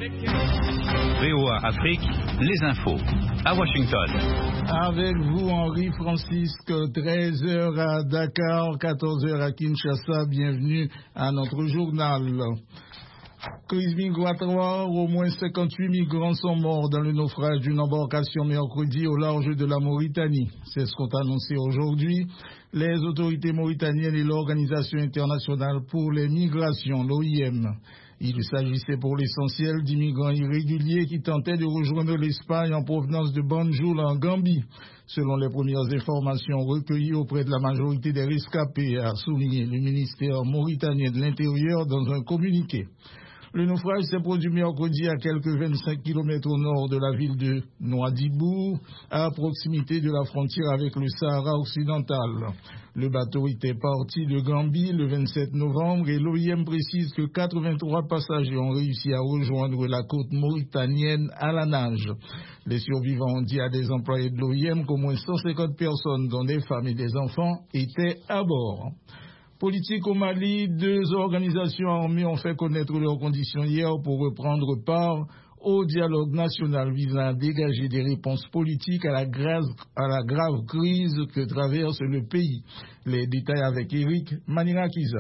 VOA Afrique, les infos. À Washington. Avec vous, Henri Francisque, 13h à Dakar, 14h à Kinshasa. Bienvenue à notre journal. Crise migratoire, au moins 58 migrants sont morts dans le naufrage d'une embarcation mercredi au large de la Mauritanie. C'est ce qu'ont annoncé aujourd'hui les autorités mauritaniennes et l'Organisation internationale pour les migrations, l'OIM. Il s'agissait pour l'essentiel d'immigrants irréguliers qui tentaient de rejoindre l'Espagne en provenance de Banjul en Gambie. Selon les premières informations recueillies auprès de la majorité des rescapés, a souligné le ministère mauritanien de l'Intérieur dans un communiqué. Le naufrage s'est produit mercredi à quelques 25 km au nord de la ville de Nouadhibou, à proximité de la frontière avec le Sahara occidental. Le bateau était parti de Gambie le 27 novembre et l'OIM précise que 83 passagers ont réussi à rejoindre la côte mauritanienne à la nage. Les survivants ont dit à des employés de l'OIM qu'au moins 150 personnes, dont des femmes et des enfants, étaient à bord. Politique au Mali, deux organisations armées ont fait connaître leurs conditions hier pour reprendre part au dialogue national visant à dégager des réponses politiques à la grave crise que traverse le pays. Les détails avec Eric Manirakiza.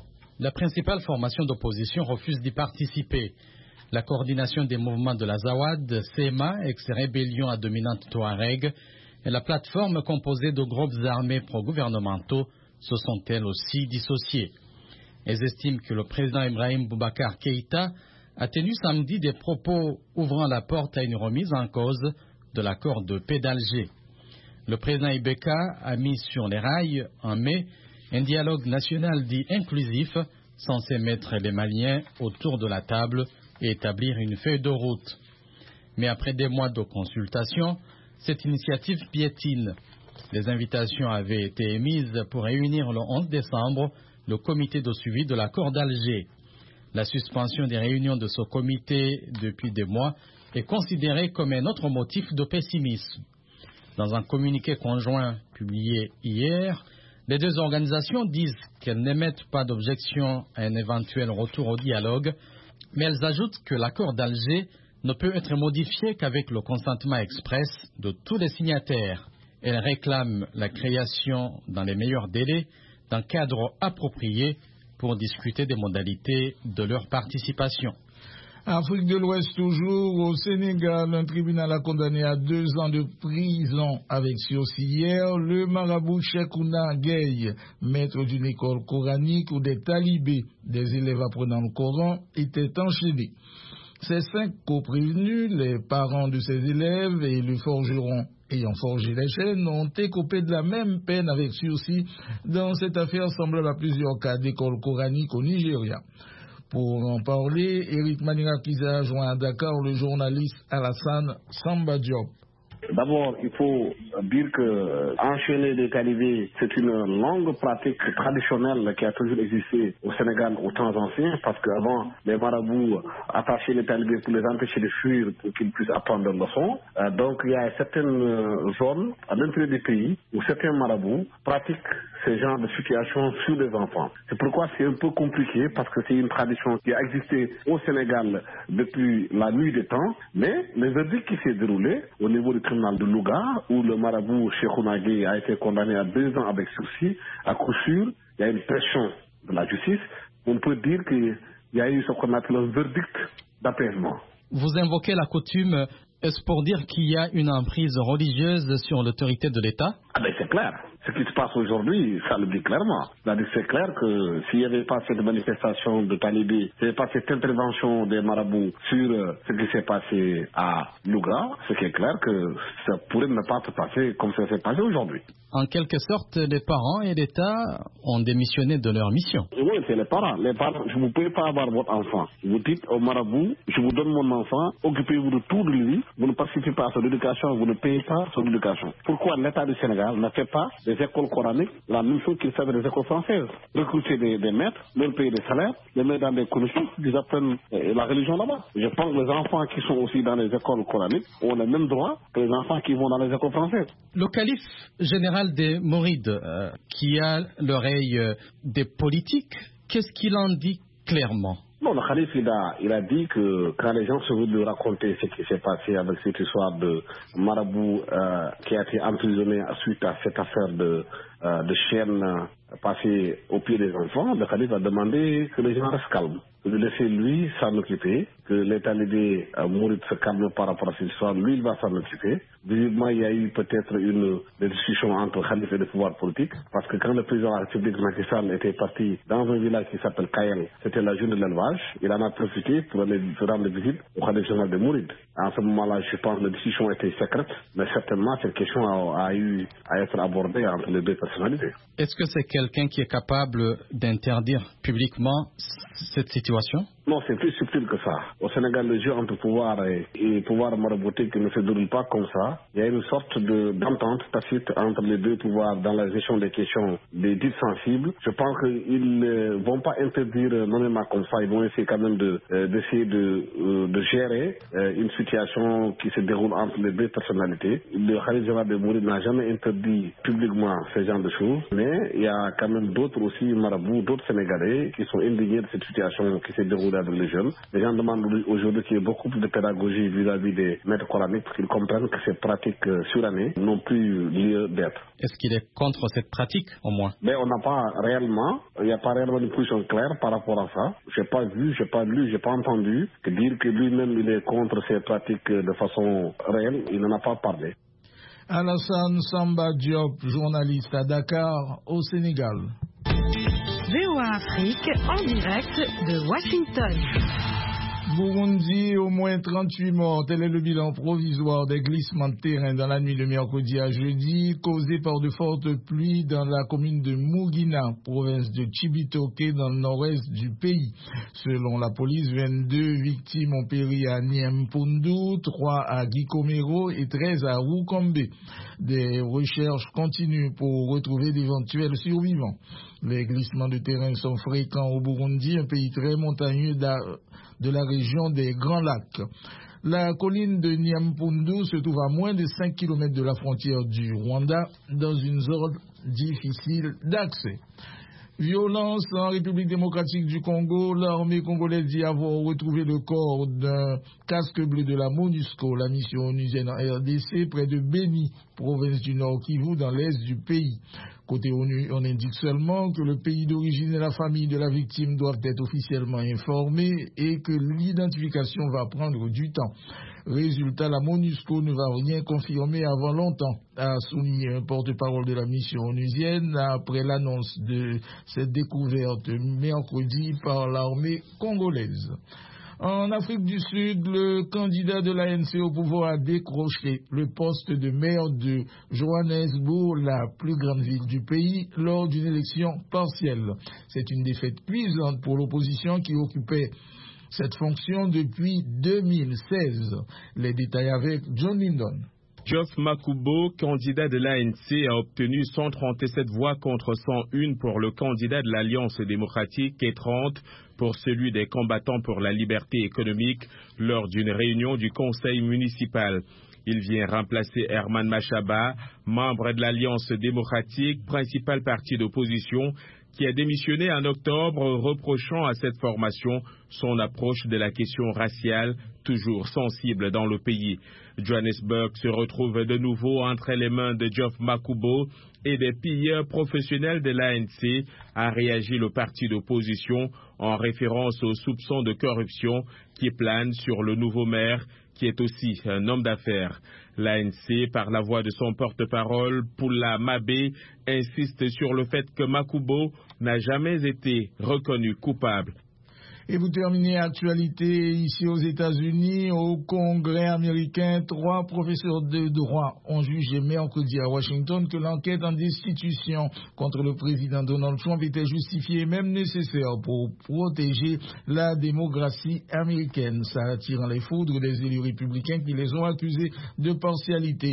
La principale formation d'opposition refuse d'y participer. La coordination des mouvements de la Zawad, SEMA, ex-rébellion à dominante Touareg, et la plateforme composée de groupes armés pro-gouvernementaux se sont elles aussi dissociées. Elles estiment que le président Ibrahim Boubacar Keïta a tenu samedi des propos ouvrant la porte à une remise en cause de l'accord de paix d'Alger. Le président Ibeka a mis sur les rails en mai un dialogue national dit inclusif censé mettre les Maliens autour de la table et établir une feuille de route. Mais après des mois de consultation, cette initiative piétine. Les invitations avaient été émises pour réunir le 11 décembre le comité de suivi de l'accord d'Alger. La suspension des réunions de ce comité depuis des mois est considérée comme un autre motif de pessimisme. Dans un communiqué conjoint publié hier, les deux organisations disent qu'elles n'émettent pas d'objection à un éventuel retour au dialogue, mais elles ajoutent que l'accord d'Alger ne peut être modifié qu'avec le consentement express de tous les signataires. Elles réclament la création, dans les meilleurs délais, d'un cadre approprié pour discuter des modalités de leur participation. Afrique de l'Ouest toujours, au Sénégal, un tribunal a condamné à 2 ans de prison avec sursis hier le marabout Cheikhouna Gueye, maître d'une école coranique où des talibés, des élèves apprenant le Coran, étaient enchaînés. Ces 5 co-prévenus, les parents de ces élèves et le forgeron ayant forgé les chaînes, ont écopé de la même peine avec sursis dans cette affaire semblable à plusieurs cas d'écoles coraniques au Nigeria. Pour en parler, Eric Manirakiza a joint à Dakar le journaliste Alassane Samba Diop. D'abord, il faut dire que enchaîner des talibés, c'est une longue pratique traditionnelle qui a toujours existé au Sénégal au temps ancien, parce qu'avant, les marabouts attachaient les talibés pour les empêcher de fuir, pour qu'ils puissent apprendre leur leçon. Donc, il y a certaines zones à l'intérieur du pays où certains marabouts pratiquent ce genre de situation sur les enfants. C'est pourquoi c'est un peu compliqué, parce que c'est une tradition qui a existé au Sénégal depuis la nuit des temps, mais le verdict qui s'est déroulé au niveau du tribunal de Louga, où le marabout Cheikhouna Gueye a été condamné à 2 ans avec sursis, à coup sûr, il y a une pression de la justice. On peut dire qu'il y a eu ce qu'on appelle un verdict d'apaisement. Vous invoquez la coutume, est-ce pour dire qu'il y a une emprise religieuse sur l'autorité de l'État? Ah ben c'est clair. Ce qui se passe aujourd'hui, ça le dit clairement. C'est clair que s'il n'y avait pas cette manifestation de talibés, s'il n'y avait pas cette intervention des marabouts sur ce qui s'est passé à Louga, ce qui est clair que ça pourrait ne pas se passer comme ça s'est passé aujourd'hui. En quelque sorte, les parents et l'État ont démissionné de leur mission. Oui, c'est les parents. Les parents, vous ne pouvez pas avoir votre enfant. Vous dites au marabout, je vous donne mon enfant, occupez-vous de tout de lui, vous ne participez pas à son éducation, vous ne payez pas son éducation. Pourquoi l'État du Sénégal ne fait pas des écoles coraniques la même chose qu'il fait des écoles françaises? Recruter des maîtres, leur payer des salaires, les mettre dans des conditions, ils apprennent la religion là-bas. Je pense que les enfants qui sont aussi dans les écoles coraniques ont les mêmes droits que les enfants qui vont dans les écoles françaises. Le calife général des Mourides, qui a l'oreille des politiques, qu'est-ce qu'il en dit clairement? Non, le Khalif, il a dit que quand les gens se veulent lui raconter ce qui s'est passé avec cette histoire de marabout qui a été emprisonné suite à cette affaire de chienne passée au pied des enfants, le Khalif a demandé que les gens restent calmes, de laisser lui s'en occuper, que les talibés Mourides se calment par rapport à cette histoire, lui il va s'en occuper. Visiblement, il y a eu peut-être des discussions entre Khalif et le pouvoir politique, parce que quand le président de la République Macky Sall était parti dans un village qui s'appelle Kayel, c'était la journée de l'élevage, il en a profité pour aller rendre visite au Khalif général de Mourides. À ce moment-là, je pense que la discussion était secrète, mais certainement cette question a eu à être abordée entre les deux personnalités. Est-ce que c'est quelqu'un qui est capable d'interdire publiquement cette situation? Non, c'est plus subtil que ça. Au Sénégal, le jeu entre pouvoir et pouvoir maraboutique ne se déroule pas comme ça. Il y a une sorte d'entente tacite entre les deux pouvoirs dans la gestion des questions des dites sensibles. Je pense qu'ils ne vont pas interdire nommément comme ça. Ils vont essayer quand même d'essayer de gérer une situation qui se déroule entre les deux personnalités. Le Khalif général de Mourides n'a jamais interdit publiquement ce genre de choses, mais il y a quand même d'autres aussi marabouts, d'autres Sénégalais qui sont indignés de cette situation qui s'est déroulée avec les jeunes. Les gens demandent aujourd'hui qu'il y ait beaucoup plus de pédagogie vis-à-vis des maîtres coraniques pour qu'ils comprennent que ces pratiques surannées n'ont plus lieu d'être. Est-ce qu'il est contre cette pratique, au moins? Mais on n'a pas réellement, il n'y a pas réellement une position claire par rapport à ça. Je n'ai pas vu, je n'ai pas lu, je n'ai pas entendu que dire que lui-même il est contre ces pratiques de façon réelle, il n'en a pas parlé. Alassane Samba Diop, journaliste à Dakar, au Sénégal. VOA Afrique, en direct de Washington. Burundi, au moins 38 morts. Tel est le bilan provisoire des glissements de terrain dans la nuit de mercredi à jeudi, causés par de fortes pluies dans la commune de Mugina, province de Chibitoke, dans le nord-est du pays. Selon la police, 22 victimes ont péri à Niempundu, 3 à Gikomero et 13 à Rukombe. Des recherches continuent pour retrouver d'éventuels survivants. Les glissements de terrain sont fréquents au Burundi, un pays très montagneux de la région des Grands Lacs. La colline de Niempundu se trouve à moins de 5 km de la frontière du Rwanda, dans une zone difficile d'accès. Violence en République démocratique du Congo, l'armée congolaise dit avoir retrouvé le corps d'un casque bleu de la MONUSCO, la mission onusienne en RDC, près de Beni, province du Nord Kivu, dans l'est du pays. Côté ONU, on indique seulement que le pays d'origine et la famille de la victime doivent être officiellement informés et que l'identification va prendre du temps. Résultat, la MONUSCO ne va rien confirmer avant longtemps, a souligné un porte-parole de la mission onusienne après l'annonce de cette découverte mercredi par l'armée congolaise. En Afrique du Sud, le candidat de l'ANC au pouvoir a décroché le poste de maire de Johannesburg, la plus grande ville du pays, lors d'une élection partielle. C'est une défaite cuisante pour l'opposition qui occupait cette fonction depuis 2016. Les détails avec John Lindon. Geoff Makubo, candidat de l'ANC, a obtenu 137 voix contre 101 pour le candidat de l'Alliance démocratique et 30 pour celui des combattants pour la liberté économique lors d'une réunion du conseil municipal. Il vient remplacer Herman Machaba, membre de l'Alliance démocratique, principal parti d'opposition, qui a démissionné en octobre, reprochant à cette formation son approche de la question raciale, toujours sensible dans le pays. Johannesburg se retrouve de nouveau entre les mains de Geoff Makubo et des pilleurs professionnels de l'ANC, a réagi le parti d'opposition en référence aux soupçons de corruption qui planent sur le nouveau maire, qui est aussi un homme d'affaires. L'ANC, par la voix de son porte-parole, Poula Mabé, insiste sur le fait que Makubo n'a jamais été reconnu coupable. Et vous terminez actualité ici aux États-Unis, au Congrès américain. 3 professeurs de droit ont jugé mercredi à Washington que l'enquête en destitution contre le président Donald Trump était justifiée et même nécessaire pour protéger la démocratie américaine. Ça attire les foudres des élus républicains qui les ont accusés de partialité.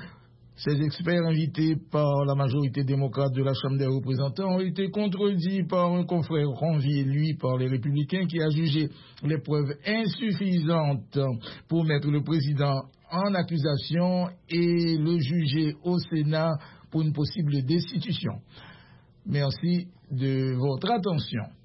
Ces experts invités par la majorité démocrate de la Chambre des représentants ont été contredits par un confrère renvié, lui, par les républicains, qui a jugé les preuves insuffisantes pour mettre le président en accusation et le juger au Sénat pour une possible destitution. Merci de votre attention.